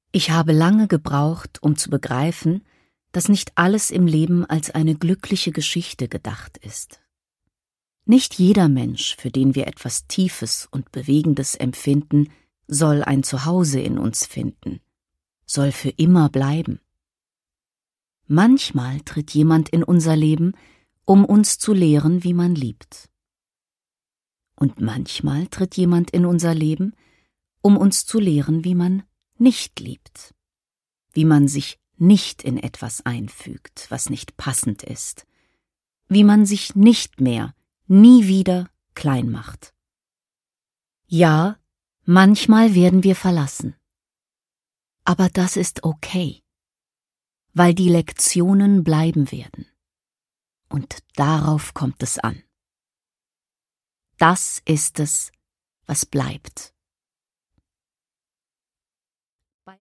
Ich habe lange gebraucht, um zu begreifen, dass nicht alles im Leben als eine glückliche Geschichte gedacht ist. Nicht jeder Mensch, für den wir etwas Tiefes und Bewegendes empfinden, soll ein Zuhause in uns finden, soll für immer bleiben. Manchmal tritt jemand in unser Leben, um uns zu lehren, wie man liebt. Und manchmal tritt jemand in unser Leben, um uns zu lehren, wie man nicht liebt, wie man sich nicht in etwas einfügt, was nicht passend ist, wie man sich nicht mehr, nie wieder klein macht. Ja, manchmal werden wir verlassen. Aber das ist okay, weil die Lektionen bleiben werden. Und darauf kommt es an. Das ist es, was bleibt.